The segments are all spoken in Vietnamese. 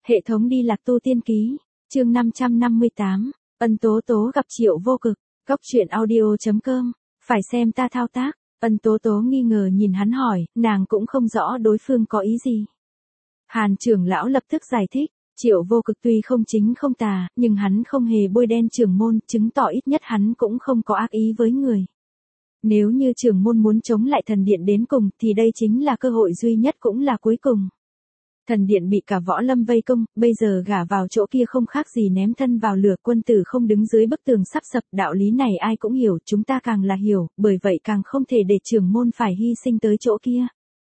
Hệ thống đi lạc tu tiên ký, chương 558, Ân Tố Tố gặp Triệu Vô Cực, Cóc truyện audio.com, phải xem ta thao tác. Ân Tố Tố nghi ngờ nhìn hắn hỏi, nàng cũng không rõ đối phương có ý gì. Hàn trưởng lão lập tức giải thích, Triệu Vô Cực tuy không chính không tà, nhưng hắn không hề bôi đen trưởng môn, chứng tỏ ít nhất hắn cũng không có ác ý với người. Nếu như trưởng môn muốn chống lại thần điện đến cùng, thì đây chính là cơ hội duy nhất cũng là cuối cùng. Thần điện bị cả võ lâm vây công, bây giờ gả vào chỗ kia không khác gì ném thân vào lửa, quân tử không đứng dưới bức tường sắp sập, đạo lý này ai cũng hiểu, chúng ta càng là hiểu, bởi vậy càng không thể để trưởng môn phải hy sinh tới chỗ kia.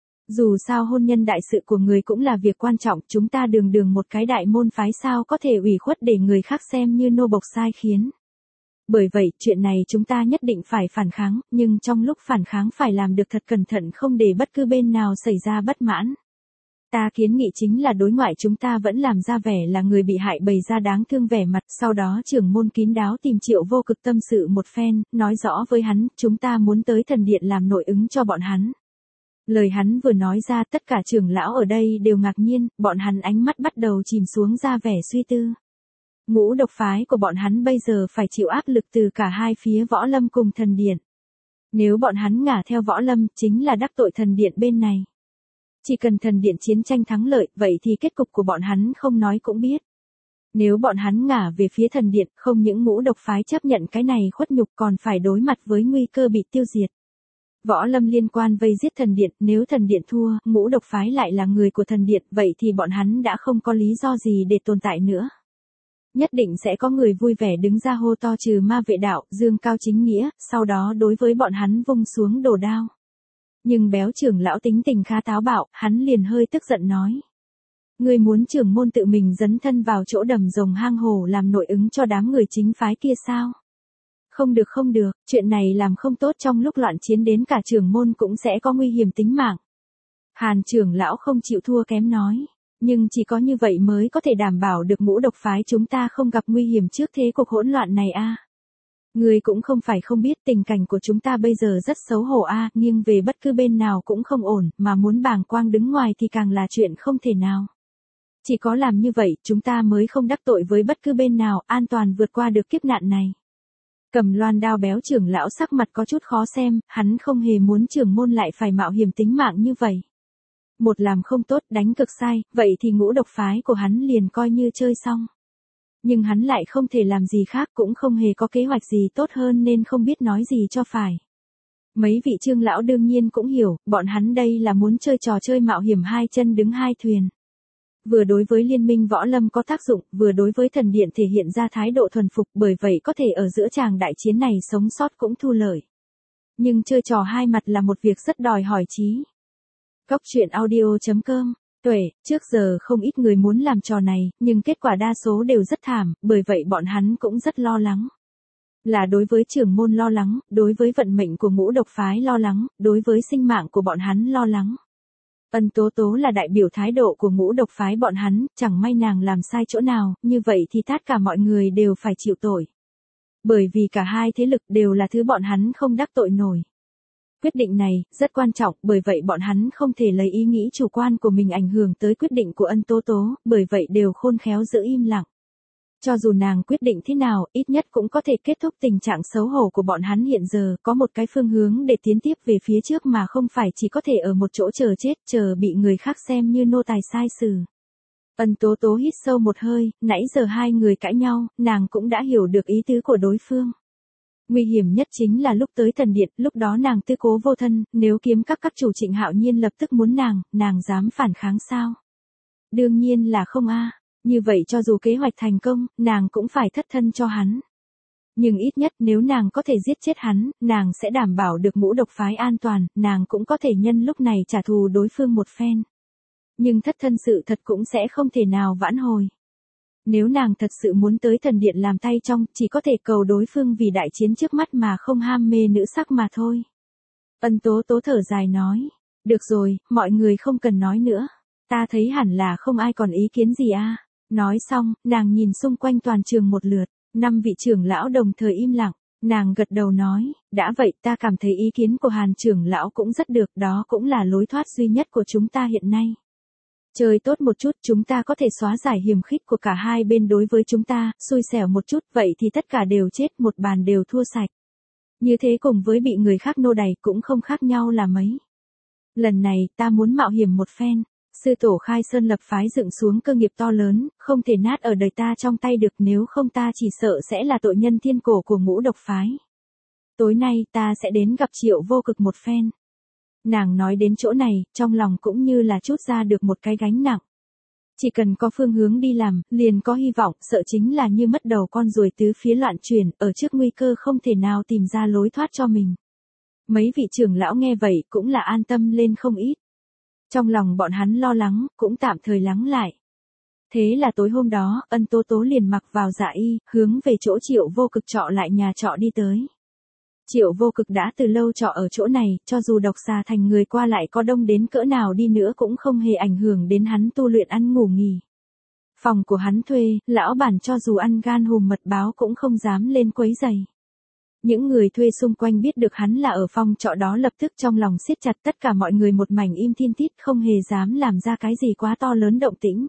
Dù sao hôn nhân đại sự của người cũng là việc quan trọng, chúng ta đường đường một cái đại môn phái sao có thể ủy khuất để người khác xem như nô bộc sai khiến. Bởi vậy, chuyện này chúng ta nhất định phải phản kháng, nhưng trong lúc phản kháng phải làm được thật cẩn thận, không để bất cứ bên nào xảy ra bất mãn. Ta kiến nghị chính là đối ngoại chúng ta vẫn làm ra vẻ là người bị hại, bày ra đáng thương vẻ mặt, sau đó trưởng môn kín đáo tìm Triệu Vô Cực tâm sự một phen, nói rõ với hắn, chúng ta muốn tới thần điện làm nội ứng cho bọn hắn. Lời hắn vừa nói ra, tất cả trưởng lão ở đây đều ngạc nhiên, bọn hắn ánh mắt bắt đầu chìm xuống ra vẻ suy tư. Ngũ độc phái của bọn hắn bây giờ phải chịu áp lực từ cả hai phía võ lâm cùng thần điện. Nếu bọn hắn ngả theo võ lâm, chính là đắc tội thần điện bên này. Chỉ cần thần điện chiến tranh thắng lợi, vậy thì kết cục của bọn hắn không nói cũng biết. Nếu bọn hắn ngả về phía thần điện, không những ngũ độc phái chấp nhận cái này khuất nhục, còn phải đối mặt với nguy cơ bị tiêu diệt. Võ lâm liên quan vây giết thần điện, nếu thần điện thua, ngũ độc phái lại là người của thần điện, vậy thì bọn hắn đã không có lý do gì để tồn tại nữa. Nhất định sẽ có người vui vẻ đứng ra hô to trừ ma vệ đạo, dương cao chính nghĩa, sau đó đối với bọn hắn vung xuống đồ đao. Nhưng béo trưởng lão tính tình khá táo bạo, hắn liền hơi tức giận nói. Ngươi muốn trưởng môn tự mình dấn thân vào chỗ đầm rồng hang hổ làm nội ứng cho đám người chính phái kia sao? Không được không được, chuyện này làm không tốt, trong lúc loạn chiến đến cả trưởng môn cũng sẽ có nguy hiểm tính mạng. Hàn trưởng lão không chịu thua kém nói. Nhưng chỉ có như vậy mới có thể đảm bảo được ngũ độc phái chúng ta không gặp nguy hiểm trước thế cuộc hỗn loạn này a. Người cũng không phải không biết tình cảnh của chúng ta bây giờ rất xấu hổ a, nghiêng về bất cứ bên nào cũng không ổn, mà muốn bàng quang đứng ngoài thì càng là chuyện không thể nào. Chỉ có làm như vậy, chúng ta mới không đắc tội với bất cứ bên nào, an toàn vượt qua được kiếp nạn này. Cầm loan đao béo trưởng lão sắc mặt có chút khó xem, hắn không hề muốn trưởng môn lại phải mạo hiểm tính mạng như vậy. Một làm không tốt, đánh cực sai, vậy thì ngũ độc phái của hắn liền coi như chơi xong. Nhưng hắn lại không thể làm gì khác, cũng không hề có kế hoạch gì tốt hơn nên không biết nói gì cho phải. Mấy vị trưởng lão đương nhiên cũng hiểu, bọn hắn đây là muốn chơi trò chơi mạo hiểm hai chân đứng hai thuyền. Vừa đối với liên minh võ lâm có tác dụng, vừa đối với thần điện thể hiện ra thái độ thuần phục, bởi vậy có thể ở giữa tràng đại chiến này sống sót cũng thu lợi. Nhưng chơi trò hai mặt là một việc rất đòi hỏi trí. Cóc truyện audio.com, Tuệ, trước giờ không ít người muốn làm trò này, nhưng kết quả đa số đều rất thảm, bởi vậy bọn hắn cũng rất lo lắng. Là đối với trưởng môn lo lắng, đối với vận mệnh của ngũ độc phái lo lắng, đối với sinh mạng của bọn hắn lo lắng. Ân Tố Tố là đại biểu thái độ của ngũ độc phái bọn hắn, chẳng may nàng làm sai chỗ nào, như vậy thì tất cả mọi người đều phải chịu tội. Bởi vì cả hai thế lực đều là thứ bọn hắn không đắc tội nổi. Quyết định này rất quan trọng, bởi vậy bọn hắn không thể lấy ý nghĩ chủ quan của mình ảnh hưởng tới quyết định của Ân Tố Tố, bởi vậy đều khôn khéo giữ im lặng. Cho dù nàng quyết định thế nào, ít nhất cũng có thể kết thúc tình trạng xấu hổ của bọn hắn hiện giờ, có một cái phương hướng để tiến tiếp về phía trước mà không phải chỉ có thể ở một chỗ chờ chết, chờ bị người khác xem như nô tài sai xử. Ân Tố Tố hít sâu một hơi, nãy giờ hai người cãi nhau, nàng cũng đã hiểu được ý tứ của đối phương. Nguy hiểm nhất chính là lúc tới thần điện, lúc đó nàng tư cố vô thân, nếu kiếm các chủ Trịnh Hạo Nhiên lập tức muốn nàng dám phản kháng sao? Đương nhiên là không a. Như vậy cho dù kế hoạch thành công, nàng cũng phải thất thân cho hắn. Nhưng ít nhất nếu nàng có thể giết chết hắn, nàng sẽ đảm bảo được ngũ độc phái an toàn, nàng cũng có thể nhân lúc này trả thù đối phương một phen. Nhưng thất thân sự thật cũng sẽ không thể nào vãn hồi. Nếu nàng thật sự muốn tới thần điện làm tay trong, chỉ có thể cầu đối phương vì đại chiến trước mắt mà không ham mê nữ sắc mà thôi. Ân Tố Tố thở dài nói, được rồi, mọi người không cần nói nữa. Ta thấy hẳn là không ai còn ý kiến gì a. Nói xong, nàng nhìn xung quanh toàn trường một lượt, 5 vị trưởng lão đồng thời im lặng, nàng gật đầu nói, đã vậy ta cảm thấy ý kiến của Hàn trưởng lão cũng rất được, đó cũng là lối thoát duy nhất của chúng ta hiện nay. Chơi tốt một chút chúng ta có thể xóa giải hiềm khích của cả hai bên đối với chúng ta, xui xẻo một chút vậy thì tất cả đều chết một bàn đều thua sạch. Như thế cùng với bị người khác nô đày cũng không khác nhau là mấy. Lần này ta muốn mạo hiểm một phen. Sư tổ Khai Sơn lập phái dựng xuống cơ nghiệp to lớn, không thể nát ở đời ta trong tay được, nếu không ta chỉ sợ sẽ là tội nhân thiên cổ của Ngũ Độc phái. Tối nay ta sẽ đến gặp Triệu Vô Cực một phen. Nàng nói đến chỗ này, trong lòng cũng như là trút ra được một cái gánh nặng. Chỉ cần có phương hướng đi làm, liền có hy vọng, sợ chính là như mất đầu con ruồi tứ phía loạn chuyển, ở trước nguy cơ không thể nào tìm ra lối thoát cho mình. Mấy vị trưởng lão nghe vậy cũng là an tâm lên không ít. Trong lòng bọn hắn lo lắng, cũng tạm thời lắng lại. Thế là tối hôm đó, Ân Tố Tố liền mặc vào dạ y, hướng về chỗ Triệu Vô Cực trọ lại nhà trọ đi tới. Triệu Vô Cực đã từ lâu trọ ở chỗ này, cho dù Độc Xà Thành người qua lại có đông đến cỡ nào đi nữa cũng không hề ảnh hưởng đến hắn tu luyện ăn ngủ nghỉ. Phòng của hắn thuê, lão bản cho dù ăn gan hùm mật báo cũng không dám lên quấy rầy. Những người thuê xung quanh biết được hắn là ở phòng trọ đó lập tức trong lòng siết chặt, tất cả mọi người một mảnh im thiên tít không hề dám làm ra cái gì quá to lớn động tĩnh.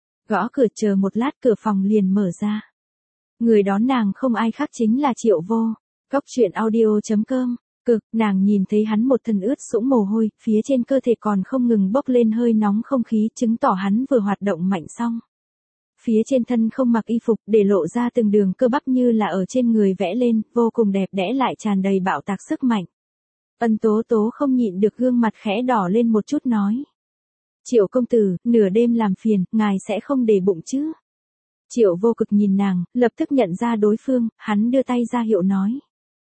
Gõ cửa chờ một lát cửa phòng liền mở ra. Người đón nàng không ai khác chính là Triệu Vô. Góc truyện audio.com. Nàng nhìn thấy hắn một thân ướt sũng mồ hôi, phía trên cơ thể còn không ngừng bốc lên hơi nóng không khí, chứng tỏ hắn vừa hoạt động mạnh xong. Phía trên thân không mặc y phục, để lộ ra từng đường cơ bắp như là ở trên người vẽ lên, vô cùng đẹp đẽ lại tràn đầy bạo tạc sức mạnh. Ân Tố Tố không nhịn được gương mặt khẽ đỏ lên một chút nói. Triệu công tử, nửa đêm làm phiền, ngài sẽ không để bụng chứ? Triệu Vô Cực nhìn nàng, lập tức nhận ra đối phương, hắn đưa tay ra hiệu nói.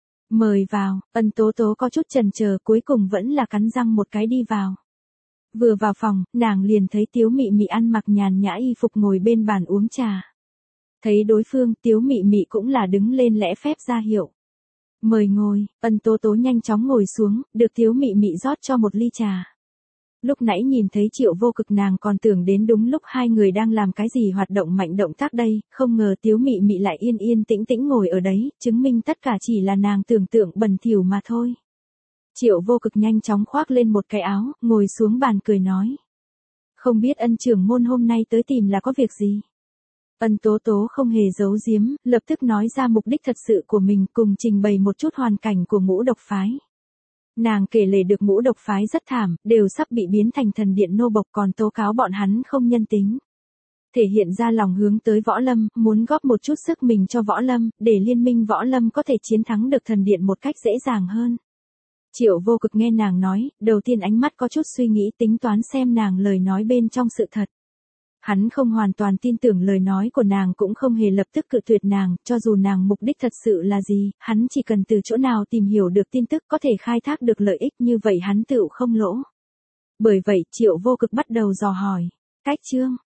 Mời vào, Ân Tố Tố có chút chần chờ, cuối cùng vẫn là cắn răng một cái đi vào. Vừa vào phòng, nàng liền thấy Tiếu Mị Mị ăn mặc nhàn nhã y phục ngồi bên bàn uống trà. Thấy đối phương, Tiếu Mị Mị cũng là đứng lên lễ phép ra hiệu. Mời ngồi, Ân Tố Tố nhanh chóng ngồi xuống, được Tiếu Mị Mị rót cho một ly trà. Lúc nãy nhìn thấy Triệu Vô Cực nàng còn tưởng đến đúng lúc hai người đang làm cái gì hoạt động mạnh động tác đây, không ngờ Tiếu Mị Mị lại yên yên tĩnh tĩnh ngồi ở đấy, chứng minh tất cả chỉ là nàng tưởng tượng bẩn thỉu mà thôi. Triệu Vô Cực nhanh chóng khoác lên một cái áo, ngồi xuống bàn cười nói. Không biết Ân trưởng môn hôm nay tới tìm là có việc gì? Ân Tố Tố không hề giấu giếm, lập tức nói ra mục đích thật sự của mình cùng trình bày một chút hoàn cảnh của Ngũ Độc phái. Nàng kể lể được Ngũ Độc phái rất thảm, đều sắp bị biến thành thần điện nô bộc, còn tố cáo bọn hắn không nhân tính. Thể hiện ra lòng hướng tới Võ Lâm, muốn góp một chút sức mình cho Võ Lâm, để liên minh Võ Lâm có thể chiến thắng được thần điện một cách dễ dàng hơn. Triệu Vô Cực nghe nàng nói, đầu tiên ánh mắt có chút suy nghĩ tính toán xem nàng lời nói bên trong sự thật. Hắn không hoàn toàn tin tưởng lời nói của nàng cũng không hề lập tức cự tuyệt nàng, cho dù nàng mục đích thật sự là gì, hắn chỉ cần từ chỗ nào tìm hiểu được tin tức có thể khai thác được lợi ích như vậy hắn tựu không lỗ. Bởi vậy Triệu Vô Cực bắt đầu dò hỏi, cách chương,